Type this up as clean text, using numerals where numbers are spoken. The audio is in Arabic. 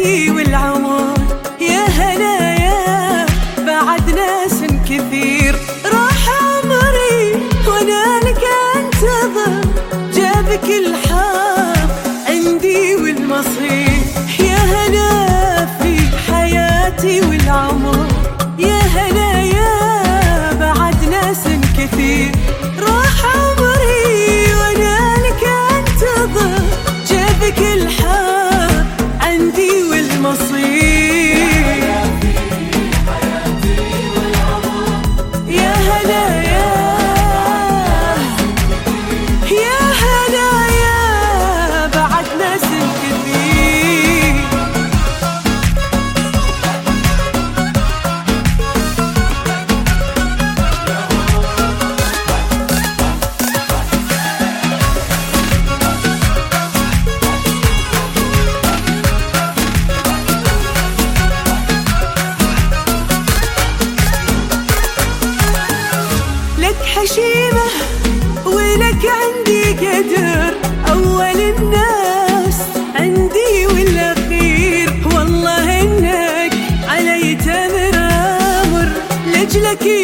حياتي والعمر. يا هنايا بعد ناس كثير راح عمري وانا لك انتظر. جابك الحار عندي والمصير. يا هنا في حياتي والعمر. يا هنايا بعد ناس كثير راح عمري وانا لك انتظر. جابك الحار عندي والمصير. يا هنايا يا هنايا بعد ناس كثير. لك حشيمة ولك عندي قدر. أول الناس عندي والأخير. والله إنك علي تمر أمر لأجلك